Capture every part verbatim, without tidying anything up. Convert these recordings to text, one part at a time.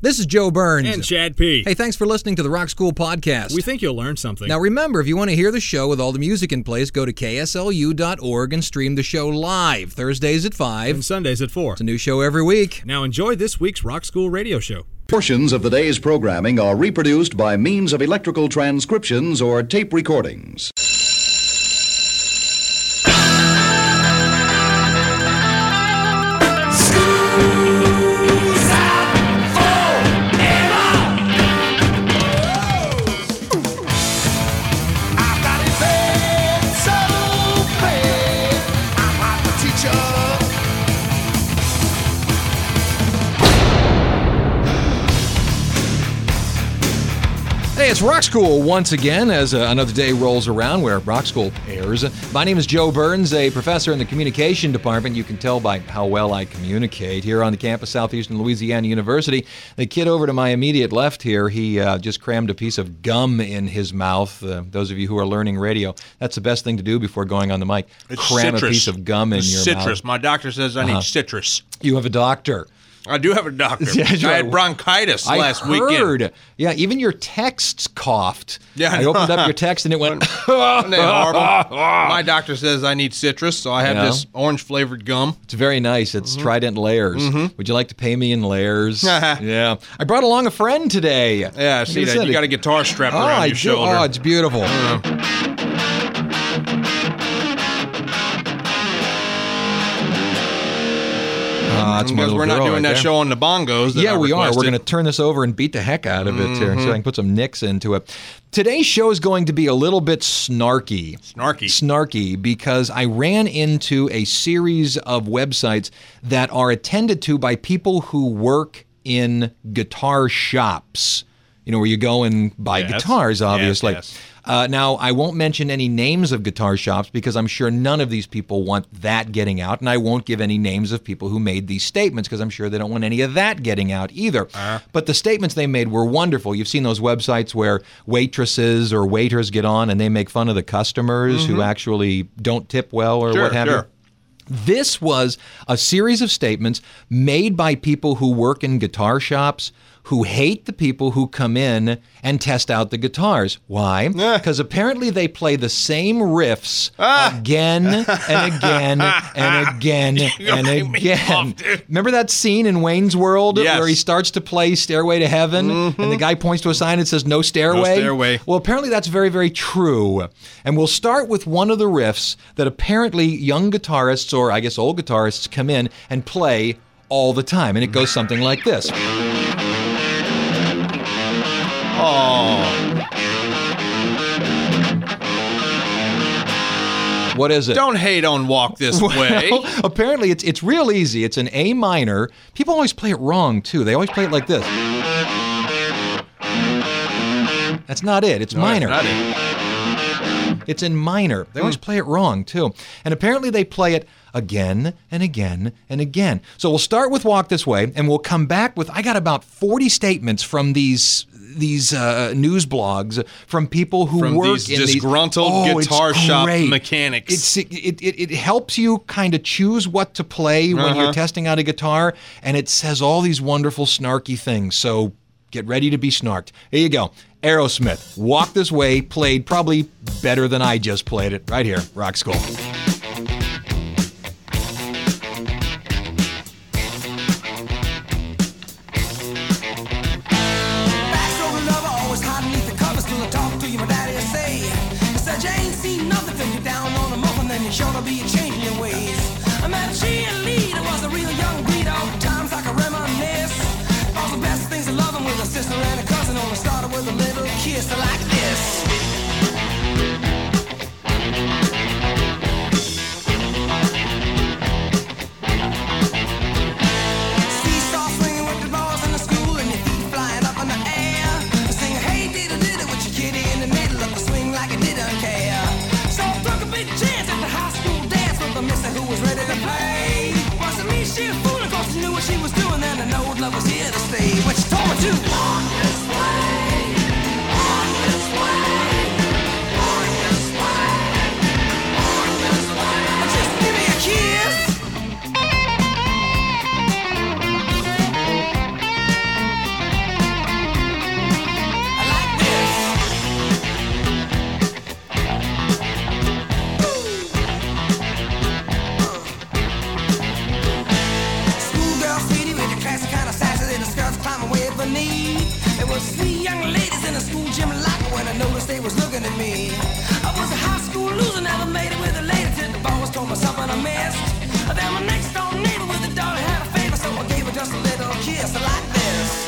This is Joe Burns. And Chad P. Hey, thanks for listening to the Rock School Podcast. We think you'll learn something. Now remember, if you want to hear the show with all the music in place, go to K S L U dot org and stream the show live, Thursdays at five. And Sundays at four. It's a new show every week. Now enjoy this week's Rock School radio show. Portions of the day's programming are reproduced by means of electrical transcriptions or tape recordings. Hey, it's Rock School once again as uh, another day rolls around where Rock School airs. My name is Joe Burns, a professor in the communication department. You can tell by how well I communicate here on the campus Southeastern Louisiana University. The kid over to my immediate left here, he uh, just crammed a piece of gum in his mouth. Uh, those of you who are learning radio, that's the best thing to do before going on the mic. It's Cram citrus. a piece of gum in it's your citrus. mouth. My doctor says I Uh-huh. need citrus. You have a doctor. I do have a doctor. Yeah, I had bronchitis I last heard. weekend. Yeah, even your texts coughed. Yeah, I I know. opened up your text and it went. Isn't that horrible? My doctor says I need citrus, so I have Yeah. this orange-flavored gum. It's very nice. It's Mm-hmm. Trident Layers. Mhm. Would you like to pay me in layers? Yeah. I brought along a friend today. Yeah, I see that. You got a guitar strapped oh, around I your do. shoulder. Oh, it's beautiful. Uh, Ah, that's my because little we're not girl doing right that there. show on the bongos. That Yeah, I we are. We're requested. going to turn this over and beat the heck out of it here so Mhm. I can put some nicks into it. Today's show is going to be a little bit snarky. Snarky. Snarky because I ran into a series of websites that are attended to by people who work in guitar shops. You know, where you go and buy Yes. guitars, obviously. Yes, yes. Uh, now, I won't mention any names of guitar shops because I'm sure none of these people want that getting out, and I won't give any names of people who made these statements because I'm sure they don't want any of that getting out either. Uh-huh. But the statements they made were wonderful. You've seen those websites where waitresses or waiters get on and they make fun of the customers who actually don't tip well or Sure, what have you. sure. This was a series of statements made by people who work in guitar shops who hate the people who come in and test out the guitars. Why? Ah. Because apparently they play the same riffs Ah. again and again and again You're and making me again. laugh, dude. Remember that scene in Wayne's World Yes. where he starts to play Stairway to Heaven and the guy points to a sign that says no stairway? No stairway. Well, apparently that's very, very true. And we'll start with one of the riffs that apparently young guitarists, or I guess old guitarists, come in and play all the time. And it goes something like this. Oh. What is it? Don't hate on Walk This Way. Well, apparently it's it's real easy. It's an A minor. People always play it wrong, too. They always play it like this. That's not it. It's No, minor. that's not it. It's in minor. They always play it wrong, too. And apparently they play it again and again and again. So we'll start with Walk This Way, and we'll come back with, I got about forty statements from these these uh, news blogs from people who From work these in disgruntled these... Oh, it's guitar shop great. mechanics. It's, it, it, it helps you kind of choose what to play when Uh-huh. you're testing out a guitar, and it says all these wonderful snarky things. So get ready to be snarked. Here you go. Aerosmith, Walk This Way, played probably better than I just played it. Right here, Rock School. Backstroke lover, always hiding beneath the covers till I talk to you, my daddy will say. He said you ain't seen nothing till you're down on the muffin, then you're sure to be changing your ways. I met a cheerleader, was a real young breed, all times I can reminisce. All the best things of loving with a sister and a cousin, only started with a little kiss like this. Seesaw swinging with the balls in the school and your feet flying up in the air. Sing hey diddle diddle with your kitty in the middle of the swing like it didn't care. So I took a big chance at the high school dance with the mister who was ready to play. Wasn't me, she a fool, of course she knew what she was doing, and I know love was here to stay. What she told me to walk this way, walk this way, walk this way, walk this way. Just give me a kiss. ever need. There was three young ladies in a school gym locker when I noticed they was looking at me. I was a high school loser, never made it with a lady till the boss told me something I missed. Then my next door neighbor with a daughter had a favor, so I gave her just a little kiss like this.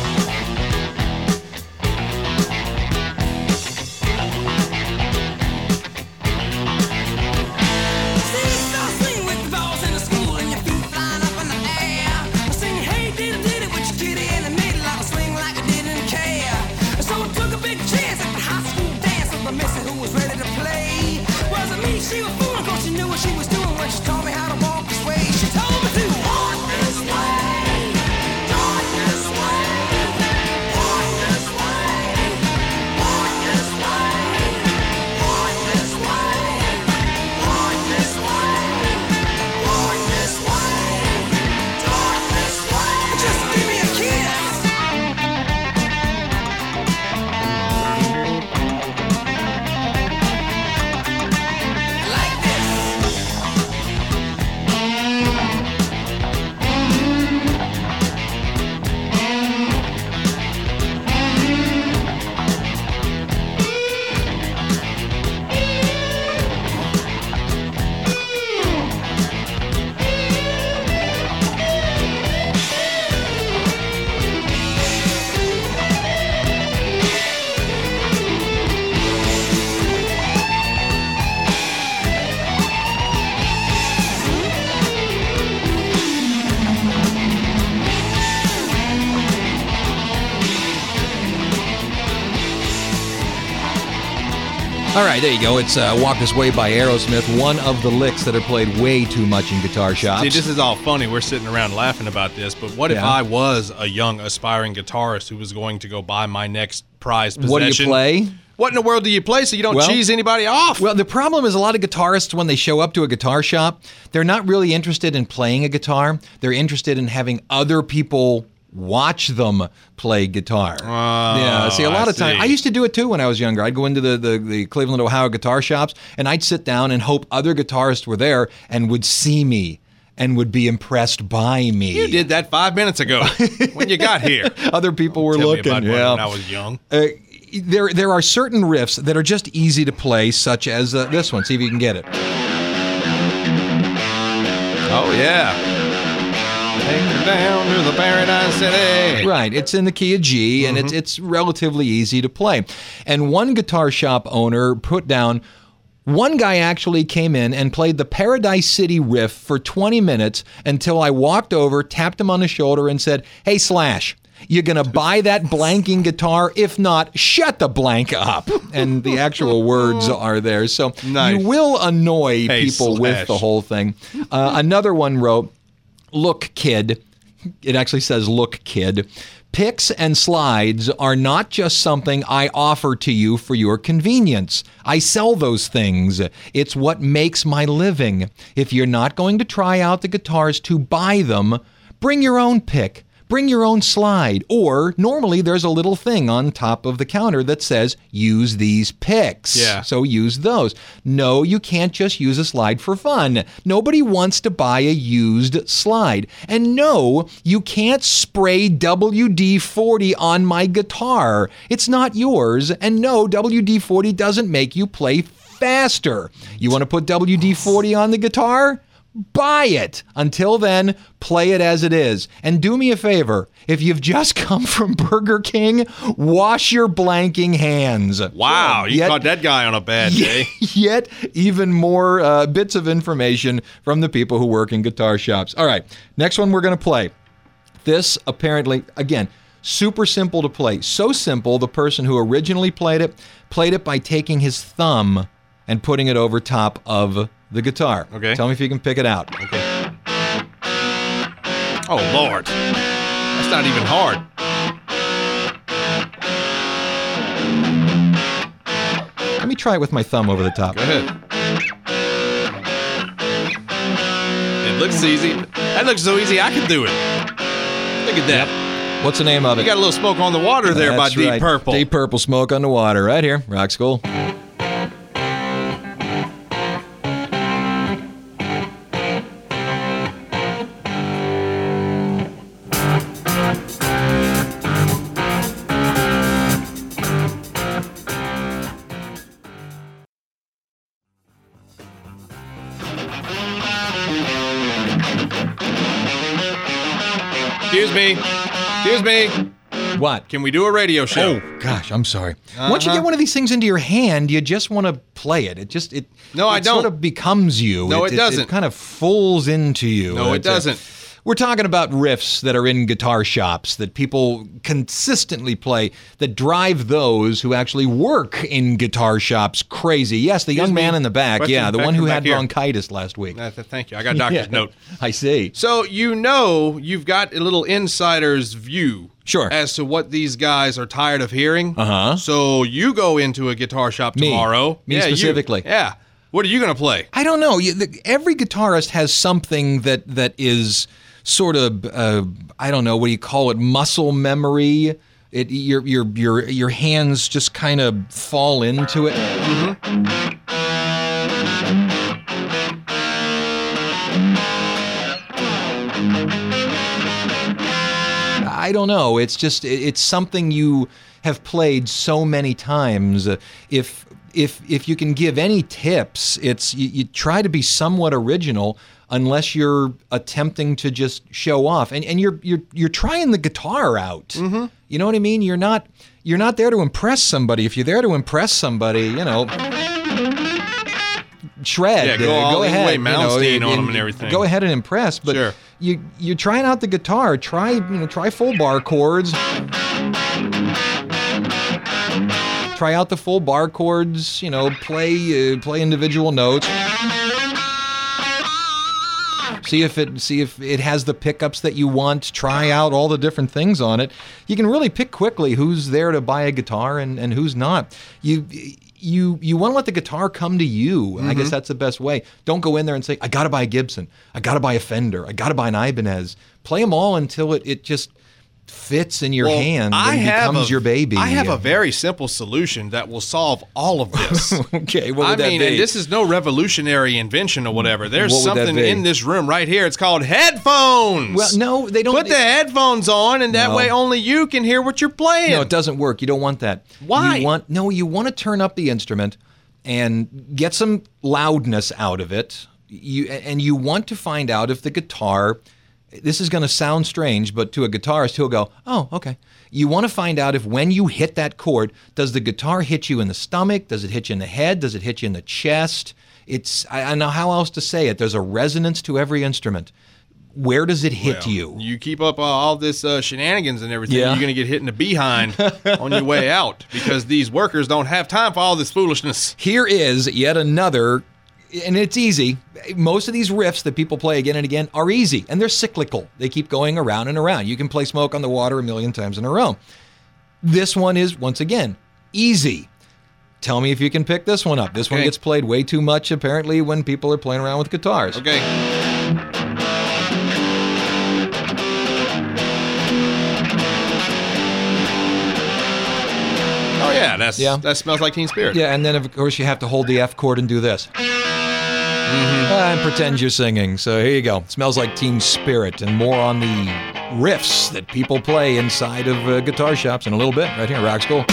She was fooling 'cause she knew what she was doing when she taught me how to walk this way. She told me to walk this way, walk this way, walk this way, walk this way, walk this way, walk this way, walk this way, talk this way. Just give me a kiss. All right, there you go. It's uh, Walk This Way by Aerosmith, one of the licks that are played way too much in guitar shops. See, this is all funny. We're sitting around laughing about this, but what if Yeah. I was a young aspiring guitarist who was going to go buy my next prized possession? What do you play? What in the world do you play so you don't Well- cheese anybody off? Well, the problem is a lot of guitarists, when they show up to a guitar shop, they're not really interested in playing a guitar. They're interested in having other people watch them play guitar. yeah, see, a lot I of times, see. I used to do it too when I was younger. I'd go into the, the, the Cleveland, Ohio guitar shops, and I'd sit down and hope other guitarists were there and would see me and would be impressed by me. You did that five minutes ago when you got here. Other people were Tell looking. me about when, yeah. when I was young. Uh, there, there are certain riffs that are just easy to play, such as uh, this one. See if you can get it. Oh, yeah. Take her down to the Paradise City. Right, it's in the key of G, and Mm-hmm. it's it's relatively easy to play. And one guitar shop owner put down, one guy actually came in and played the Paradise City riff for twenty minutes until I walked over, tapped him on the shoulder, and said, "Hey, Slash, you gonna buy that blanking guitar? If not, shut the blank up." And the actual words are there. So Nice. you will annoy Hey, people with Slash. the whole thing. Uh, another one wrote, "Look, kid," it actually says, "Look, kid, picks and slides are not just something I offer to you for your convenience. I sell those things. It's what makes my living. If you're not going to try out the guitars to buy them, bring your own pick. Bring your own slide, or normally there's a little thing on top of the counter that says, use these picks. Yeah. So use those. No, you can't just use a slide for fun. Nobody wants to buy a used slide. And no, you can't spray W D forty on my guitar. It's not yours. And no, W D forty doesn't make you play faster. You want to put W D forty on the guitar? Buy it. Until then, play it as it is. And do me a favor, if you've just come from Burger King, wash your blanking hands. Wow, you Yet- caught that guy on a bad day. Yet even more uh, bits of information from the people who work in guitar shops. All right, next one we're going to play. This apparently, again, super simple to play. So simple, the person who originally played it, played it by taking his thumb and putting it over top of the guitar. Okay. Tell me if you can pick it out. Okay. Oh, Lord. That's not even hard. Let me try it with my thumb over the top. Go ahead. It looks easy. That looks so easy, I can do it. Look at that. What's the name of it? You got a little smoke on the water there by That's Deep right. Purple. Deep Purple, Smoke on the Water, right here, Rock School. me. Excuse me. What? Can we do a radio show? Oh gosh, I'm sorry. Once you get one of these things into your hand, you just want to play it. It just it. No, I it don't. Sort of becomes you. No, it It, doesn't. It kind of falls into you. No, it It's, uh, doesn't. We're talking about riffs that are in guitar shops that people consistently play that drive those who actually work in guitar shops crazy. Yes, the young me. man in the back. Question Yeah, the back- one who back had here. bronchitis last week. Uh, th- thank you. I got a doctor's Yeah. note. I see. So you know you've got a little insider's view. Sure. As to what these guys are tired of hearing. Uh-huh. So you go into a guitar shop Me. tomorrow. Me yeah, you. specifically. Yeah. What are you going to play? I don't know. You, the, every guitarist has something that that is sort of uh, I don't know, what do you call it? Muscle memory. It your your your your hands just kind of fall into it. I don't know. It's just it- it's something you have played so many times. Uh, If if if you can give any tips, it's you, you try to be somewhat original, unless you're attempting to just show off, and and you're you're you're trying the guitar out. Mm-hmm. You know what I mean? You're not you're not there to impress somebody. If you're there to impress somebody, you know. Shred. Yeah, go uh, all go in ahead. way you know, Malmsteen and- on 'em and and everything. Go ahead and impress, but Sure. you you're trying out the guitar. Try you know try full bar chords. Try out the full bar chords. You know, play uh, play individual notes. See if it see if it has the pickups that you want. Try out all the different things on it. You can really pick quickly who's there to buy a guitar and, and who's not. You you you want to let the guitar come to you. I guess that's the best way. Don't go in there and say, I got to buy a Gibson. I got to buy a Fender. I got to buy an Ibanez. Play them all until it, it just fits in your Well, hand I and have becomes a- your baby. I have a very simple solution that will solve all of this. Okay, what would I that mean, be? and this is no revolutionary invention or whatever. There's What would that something be? in this room right here. It's called headphones. Well, no, they don't. Put the headphones on, and that No. way only you can hear what you're playing. No, it doesn't work. You don't want that. Why? You want no. You want to turn up the instrument and get some loudness out of it. You and you want to find out if the guitar. This is going to sound strange, but to a guitarist, he'll go, "Oh, okay." You want to find out if when you hit that chord, does the guitar hit you in the stomach? Does it hit you in the head? Does it hit you in the chest? It's I, I don't know how else to say it. There's a resonance to every instrument. Where does it hit Well, you? You keep up uh, all this uh, shenanigans and everything, Yeah. you're going to get hit in the behind on your way out because these workers don't have time for all this foolishness. Here is yet another, and it's easy. Most of these riffs that people play again and again are easy, and they're cyclical. They keep going around and around. You can play Smoke on the Water a million times in a row. This one is, once again, easy. Tell me if you can pick this one up. This one Okay. gets played way too much, apparently, when people are playing around with guitars. Okay. Oh yeah, that's Yeah. that smells like Teen Spirit. Yeah, and then, of course, you have to hold the F chord and do this. Mm-hmm. Uh, and pretend you're singing. So here you go. Smells like Teen Spirit, and more on the riffs that people play inside of uh, guitar shops in a little bit, right here at Rock School.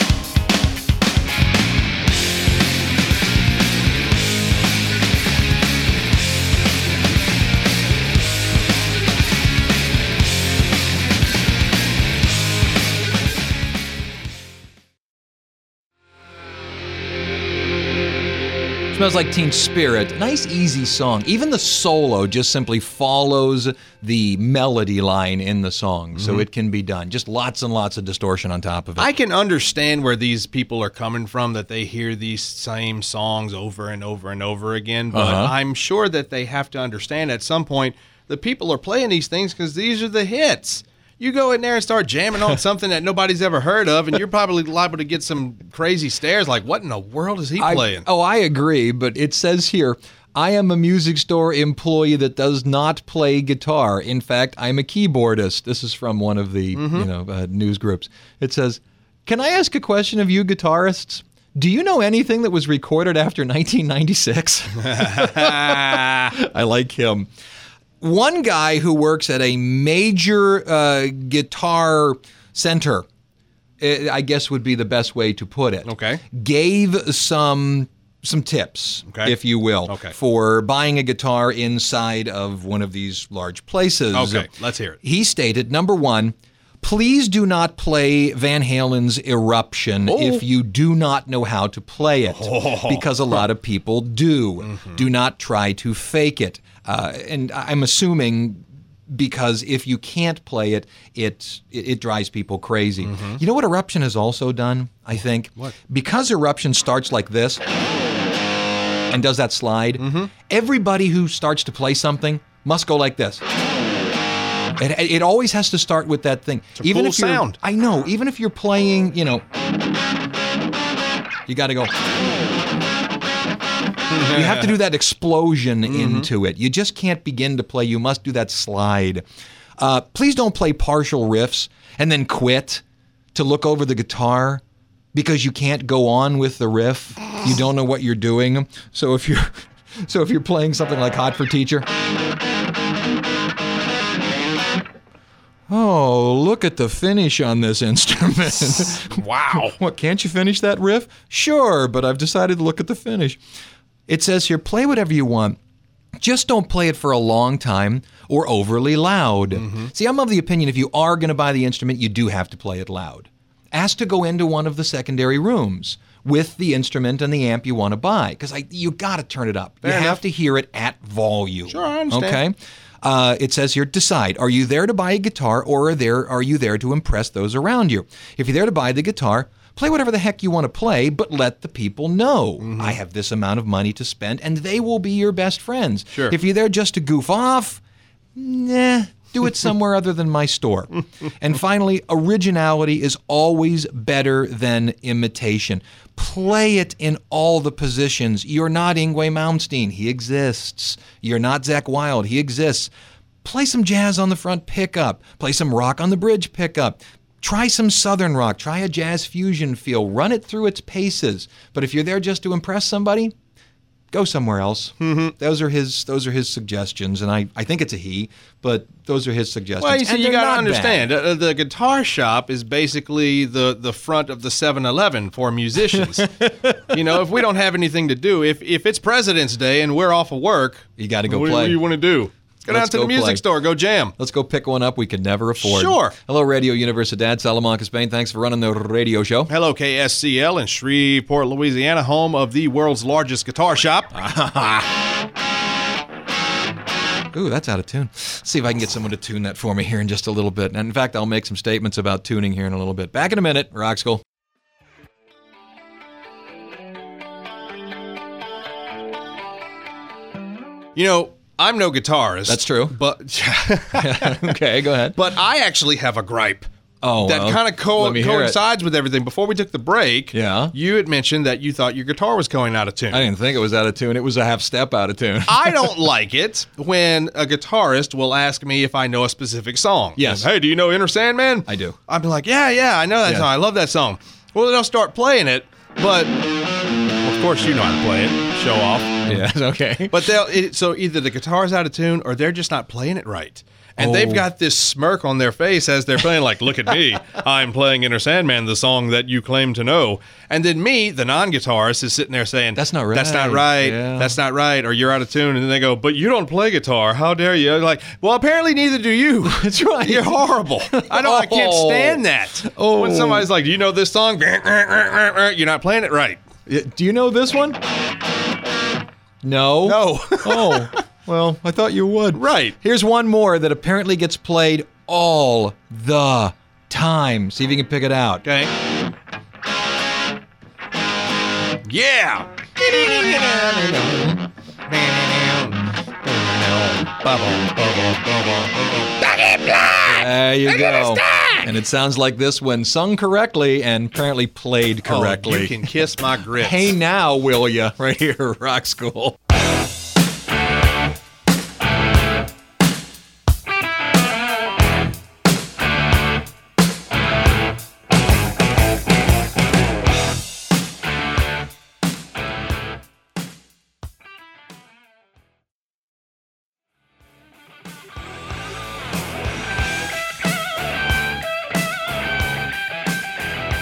Smells Like Teen Spirit. Nice, easy song. Even the solo just simply follows the melody line in the song, so it can be done. Just lots and lots of distortion on top of it. I can understand where these people are coming from, that they hear these same songs over and over and over again, but Uh-huh. I'm sure that they have to understand at some point that people are playing these things because these are the hits. You go in there and start jamming on something that nobody's ever heard of, and you're probably liable to get some crazy stares like, what in the world is he I- playing? oh, I agree, but it says here, I am a music store employee that does not play guitar. In fact, I'm a keyboardist. This is from one of the you know uh, news groups. It says, can I ask a question of you guitarists? Do you know anything that was recorded after nineteen ninety-six? I like him. One guy who works at a major uh, guitar center, uh, I guess would be the best way to put it. Okay. Gave some some tips, Okay. if you will, Okay. for buying a guitar inside of one of these large places. Okay, let's hear it. He stated, number one, please do not play Van Halen's Eruption Oh. if you do not know how to play it, because a lot of people do. Mm-hmm. Do not try to fake it. Uh, and I'm assuming because if you can't play it, it it, it drives people crazy. You know what Eruption has also done, I think? What? Because Eruption starts like this and does that slide, everybody who starts to play something must go like this. It, it always has to start with that thing. a even cool if you're, sound. I know. Even if you're playing, you know, you got to go. You have to do that explosion into it. You just can't begin to play. You must do that slide. Uh, please don't play partial riffs and then quit to look over the guitar because you can't go on with the riff. You don't know what you're doing. So if you're, so if you're playing something like Hot for Teacher. Oh, look at the finish on this instrument. Wow. What, can't you finish that riff? Sure, but I've decided to look at the finish. It says here, play whatever you want. Just don't play it for a long time or overly loud. Mm-hmm. See, I'm of the opinion if you are going to buy the instrument, you do have to play it loud. Ask to go into one of the secondary rooms with the instrument and the amp you want to buy, because you got to turn it up. Fair you enough. have to hear it at volume. Sure, I understand. Okay? Uh, it says here, decide, are you there to buy a guitar or are, there, are you there to impress those around you? If you're there to buy the guitar, play whatever the heck you want to play, but let the people know. Mm-hmm. I have this amount of money to spend, and they will be your best friends. Sure. If you're there just to goof off, nah, do it somewhere other than my store. And finally, originality is always better than imitation. Play it in all the positions. You're not Yngwie Malmsteen. He exists. You're not Zakk Wylde. He exists. Play some jazz on the front pickup. Play some rock on the bridge pickup. Try some southern rock. Try a jazz fusion feel. Run it through its paces. But if you're there just to impress somebody, go somewhere else. Mm-hmm. Those are his. Those are his suggestions, and I, I think it's a he, but those are his suggestions. Well, you see, And you they're got to not understand, bad. uh, the guitar shop is basically the, the front of the seven eleven for musicians. You know, if we don't have anything to do, if if it's President's Day and we're off of work, You gotta go what, play. What do you want to do? Go down Let's to go the music play. store, go jam. Let's go pick one up we could never afford. Sure. Hello, Radio Universidad, Salamanca, Spain. Thanks for running the radio show. Hello, K S C L in Shreveport, Louisiana, home of the world's largest guitar shop. Ooh, that's out of tune. Let's see if I can get someone to tune that for me here in just a little bit. And in fact, I'll make some statements about tuning here in a little bit. Back in a minute, Rock School. You know, I'm no guitarist. That's true. But Okay, go ahead. but I actually have a gripe. Oh, that well, kind of co- let me hear it. coincides with everything. Before we took the break, Yeah. you had mentioned that you thought your guitar was going out of tune. I didn't think it was out of tune. It was a half step out of tune. I don't like it when a guitarist will ask me if I know a specific song. Yes. Hey, do you know Enter Sandman? I do. I'd be like, yeah, yeah, I know that Yeah. song. I love that song. Well, they'll start playing it, but well, of course you know how to play it. Show off. Yeah, okay. But they'll it, so either the guitar's out of tune or they're just not playing it right. And they've Oh. got this smirk on their face as they're playing, like, look at me. I'm playing Enter Sandman, the song that you claim to know. And then me, the non-guitarist, is sitting there saying, That's not That's not right. right. Yeah. That's not right. Or you're out of tune. And then they go, but you don't play guitar. How dare you? Like, well, apparently neither do you. That's right. You're horrible. I don't. I can't Oh. stand that. Oh. When somebody's like, do you know this song? You're not playing it right. Do you know this one? No. No. Oh, well, I thought you would. Right. Here's one more that apparently gets played all the time. See if you can pick it out. Okay. Yeah. There you go. And it sounds like this when sung correctly and apparently played correctly. Oh, you can kiss my grits. Hey now, will ya? Right here, Rock School.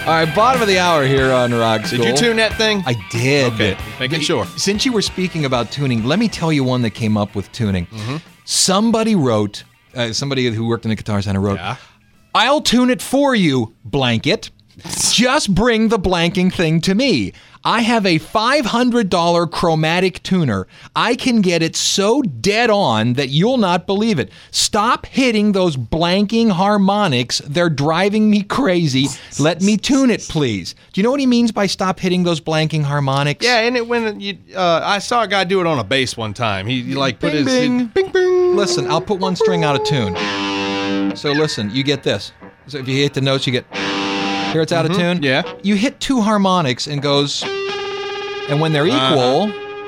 All right, bottom of the hour here on Rock School. Did you tune that thing? I did. Okay, making sure. Since you were speaking about tuning, let me tell you one that came up with tuning. Mm-hmm. Somebody wrote, uh, somebody who worked in the Guitar Center wrote, Yeah. I'll tune it for you, blanket. Just bring the blanking thing to me. I have a five hundred dollars chromatic tuner. I can get it so dead on that you'll not believe it. Stop hitting those blanking harmonics. They're driving me crazy. Let me tune it, please. Do you know what he means by stop hitting those blanking harmonics? Yeah, and it when you, uh, I saw a guy do it on a bass one time. He, he like put Bing, his bing. His, bing bing. Listen, I'll put one string out of tune. So listen, you get this. So if you hit the notes, you get, here it's out of tune. yeah. You hit two harmonics and goes, and when they're equal,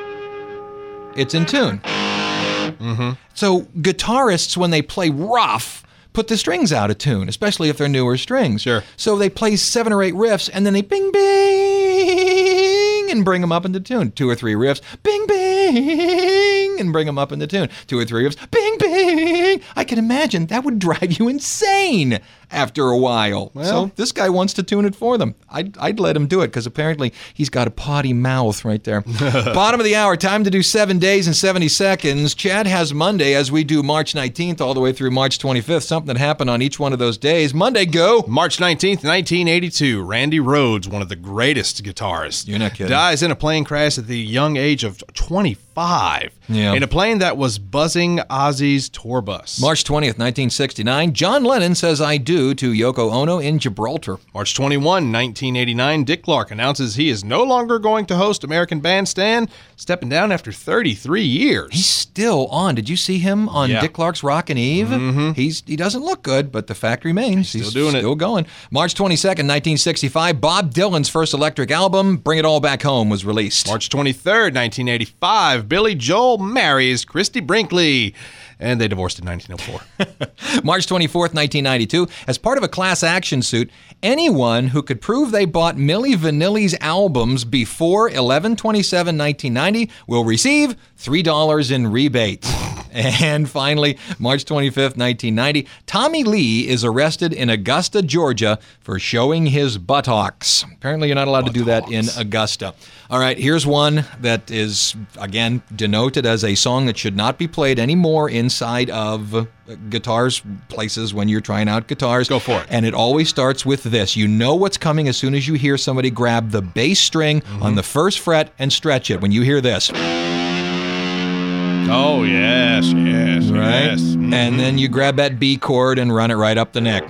it's in tune. Mm-hmm. So guitarists, when they play rough, put the strings out of tune, especially if they're newer strings. Sure. So they play seven or eight riffs, and then they bing, bing, and bring them up into tune. Two or three riffs, bing, bing, and bring them up into tune. Two or three riffs, bing, bing. I can imagine that would drive you insane after a while. Well. So this guy wants to tune it for them. I'd, I'd let him do it because apparently he's got a potty mouth right there. Bottom of the hour, time to do seven days and seventy seconds. Chad has Monday as we do March nineteenth all the way through March twenty-fifth. Something that happened on each one of those days. Monday, go. March nineteenth, nineteen eighty-two, Randy Rhoads, one of the greatest guitarists, You're not kidding. dies in a plane crash at the young age of twenty-five Yeah. in a plane that was buzzing Ozzy's tour bus. March twentieth, nineteen sixty-nine, John Lennon says I do to Yoko Ono in Gibraltar. March twenty-first, nineteen eighty-nine, Dick Clark announces he is no longer going to host American Bandstand, stepping down after thirty-three years. He's still on. Did you see him on Yeah. Dick Clark's Rockin' Eve? Mm-hmm. He's He doesn't look good, but the fact remains. He's still doing it. Still going. March twenty-second, nineteen sixty-five, Bob Dylan's first electric album, Bring It All Back Home, was released. March twenty-third, nineteen eighty-five, Billy Joel marries Christy Brinkley, and they divorced in nineteen oh four. March twenty-fourth, nineteen ninety-two, as part of a class action suit, anyone who could prove they bought Milli Vanilli's albums before eleven twenty-seven nineteen ninety will receive three dollars in rebate. And finally, March twenty-fifth, nineteen ninety, Tommy Lee is arrested in Augusta, Georgia for showing his buttocks. Apparently you're not allowed to do that in Augusta. All right, here's one that is, again, denoted as a song that should not be played anymore inside of uh, guitars places when you're trying out guitars. Go for it. And it always starts with this. You know what's coming as soon as you hear somebody grab the bass string Mm-hmm. on the first fret and stretch it. When you hear this. Oh, yes, yes, Right? yes. Mhm. And then you grab that B chord and run it right up the neck.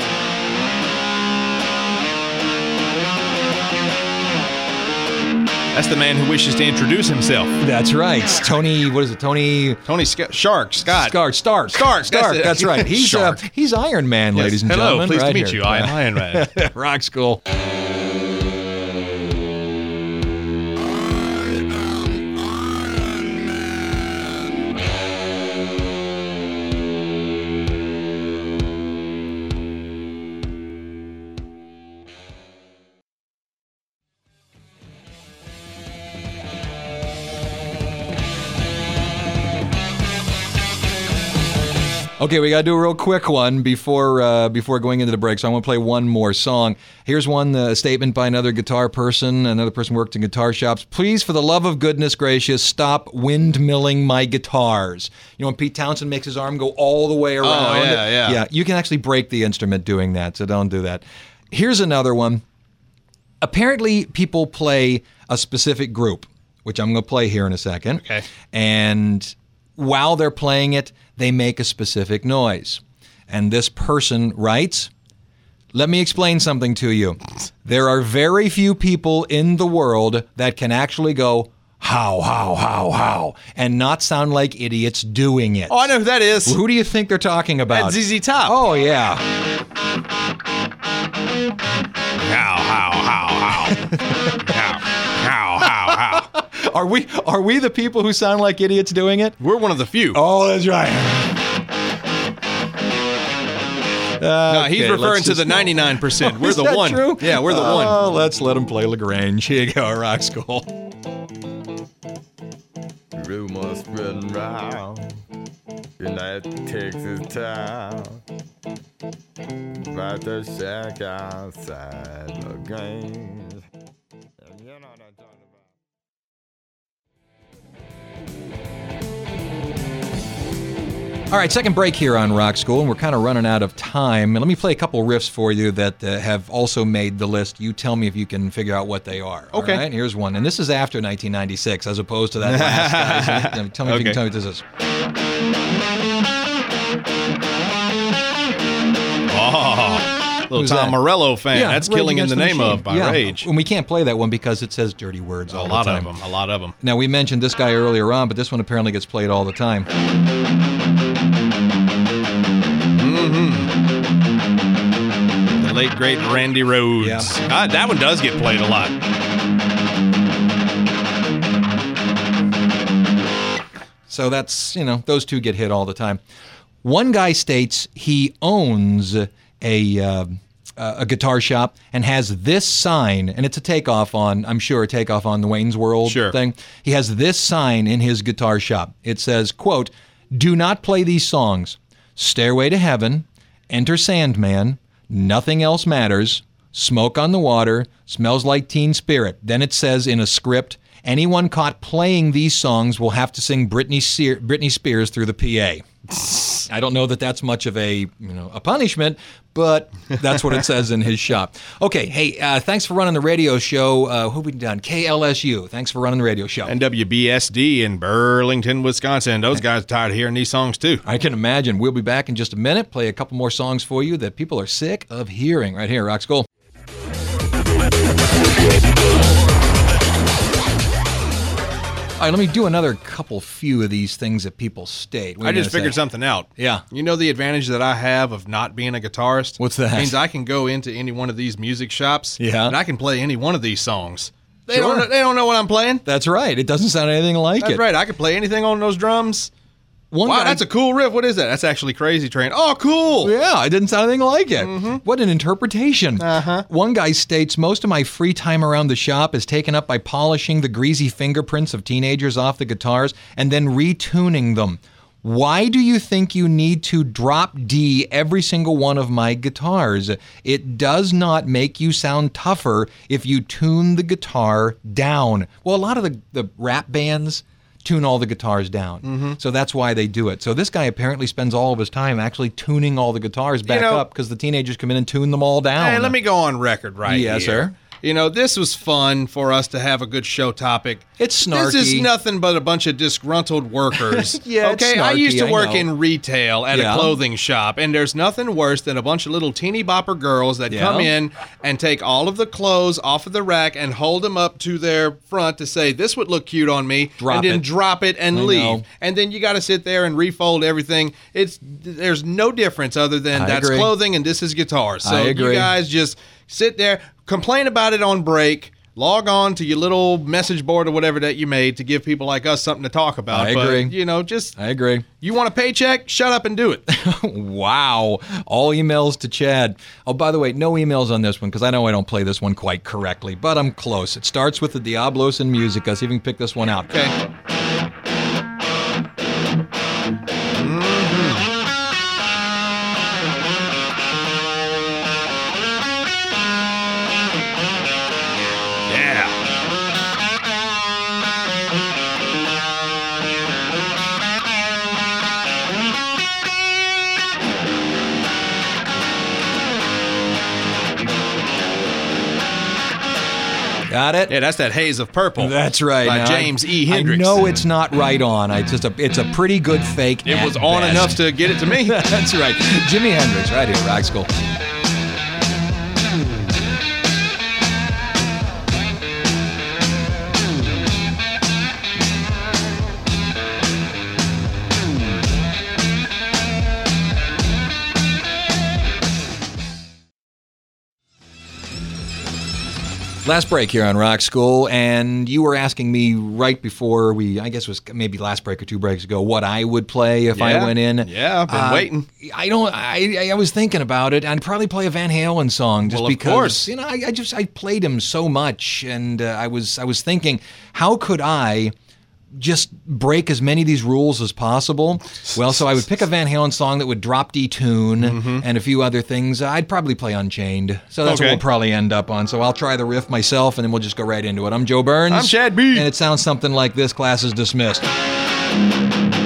That's the man who wishes to introduce himself. That's right. Tony, what is it? Tony Tony Sc- Shark, Scott. Stark. Stark. Stark, Stark. that's it. That's right. He's uh, Shark. he's Iron Man, Yes. ladies and Hello, gentlemen. pleased right to meet here. you. I am Iron Man. Rock School. Okay, we got to do a real quick one before uh, before going into the break. So I'm going to play one more song. Here's one uh, statement by another guitar person. Another person worked in guitar shops. Please, for the love of goodness gracious, stop windmilling my guitars. You know, when Pete Townsend makes his arm go all the way around. Oh, yeah, yeah. Yeah, you can actually break the instrument doing that, so don't do that. Here's another one. Apparently, people play a specific group, which I'm going to play here in a second. Okay. And while they're playing it, they make a specific noise. And this person writes, let me explain something to you. There are very few people in the world that can actually go, how, how, how, how, and not sound like idiots doing it. Oh, I know who that is. Who do you think they're talking about? That's Z Z Top. Oh, yeah. How, how, how, how. how, how, how, how. Are we are we the people who sound like idiots doing it? We're one of the few. Oh, that's right. no, he's Okay, referring let's to the just go. ninety-nine percent. We're Is the that one. true? Yeah, we're the Oh, one. let's let him play LaGrange. Here you go, Rock School. Rumors spreading round in that Texas town. But the shack outside the game. You know what I'm talking about. All right, second break here on Rock School, and we're kind of running out of time. And let me play a couple riffs for you that uh, have also made the list. You tell me if you can figure out what they are. Okay. All right, here's one. And this is after nineteen ninety-six, as opposed to that last guy. So, tell me if you Okay. can tell me what this is. Oh, little Who's Tom that? Morello fan. Yeah, That's Rage Killing in Against the Name Machine. of by Yeah. Rage. And we can't play that one because it says dirty words A all lot the of time. them. A lot of them. Now, we mentioned this guy earlier on, but this one apparently gets played all the time. The late, great Randy Rhodes. Yeah. Ah, that one does get played a lot. So that's, you know, those two get hit all the time. One guy states he owns a uh, a guitar shop and has this sign, and it's a takeoff on, I'm sure, a takeoff on the Wayne's World Sure. thing. He has this sign in his guitar shop. It says, quote, "Do not play these songs. Stairway to Heaven, Enter Sandman, Nothing Else Matters, Smoke on the Water, Smells Like Teen Spirit." Then it says in a script, "Anyone caught playing these songs will have to sing Britney, Sear- Britney Spears through the P A." I don't know that that's much of a, you know, a punishment, but that's what it says in his shop. Okay, hey, uh, thanks for running the radio show. Uh, who have we done? K L S U. Thanks for running the radio show. And W B S D in Burlington, Wisconsin. Those guys are tired of hearing these songs, too. I can imagine. We'll be back in just a minute, play a couple more songs for you that people are sick of hearing right here, Rock School. All right, let me do another couple few of these things that people state. What are I you just gonna figured say? something out. Yeah. You know the advantage that I have of not being a guitarist? What's that? Means I can go into any one of these music shops Yeah. and I can play any one of these songs. They Sure. don't they don't know what I'm playing. That's right. It doesn't sound anything like That's it. right. I can play anything on those drums. One Wow, guy- that's a cool riff. What is that? That's actually Crazy Train. Oh, cool. Yeah, it didn't sound anything like it. Mm-hmm. What an interpretation. Uh-huh. One guy states, "Most of my free time around the shop is taken up by polishing the greasy fingerprints of teenagers off the guitars and then retuning them. Why do you think you need to drop D every single one of my guitars? It does not make you sound tougher if you tune the guitar down." Well, a lot of the, the rap bands tune all the guitars down. Mm-hmm. So that's why they do it. So this guy apparently spends all of his time actually tuning all the guitars back know- up because the teenagers come in and tune them all down. Hey, let me go on record right Yes, here. sir. You know, this was fun for us to have a good show topic. It's snarky. This is nothing but a bunch of disgruntled workers. Yeah, it's okay. I used to snarky, I work know. in retail at Yeah. a clothing shop, and there's nothing worse than a bunch of little teeny bopper girls that Yeah. come in and take all of the clothes off of the rack and hold them up to their front to say, "This would look cute on me," Drop and then it. drop it and I leave. know. And then you got to sit there and refold everything. It's there's no difference other than I that's agree. clothing and this is guitar. So I you agree. guys just sit there, complain about it on break. Log on to your little message board or whatever that you made to give people like us something to talk about. I but, agree. you know, just I agree. you want a paycheck? Shut up and do it. Wow. All emails to Chad. Oh, by the way, no emails on this one because I know I don't play this one quite correctly, but I'm close. It starts with the Diablos in Musica. See if you can pick this one out. Okay. Yeah. Got it? Yeah, that's that Haze of Purple. That's right. By Now, James I, E. Hendricks. I know it's not right on. I just a, it's a pretty good fake. It at was on best. enough to get it to me. That's right. Jimi Hendrix, right here, Rock School. Last break here on Rock School, and you were asking me right before we, I guess it was maybe last break or two breaks ago, what I would play if I Yeah. went in. Yeah, I've been Uh, waiting. I don't. I I was thinking about it. I'd probably play a Van Halen song just Well, of because course. you know I, I just I played him so much, and uh, I was I was thinking, how could I just break as many of these rules as possible. Well, so I would pick a Van Halen song that would drop D tune mm-hmm. and a few other things. I'd probably play Unchained. So that's Okay. what we'll probably end up on. So I'll try the riff myself, and then we'll just go right into it. I'm Joe Burns. I'm Chad B. And it sounds something like this. Class is dismissed.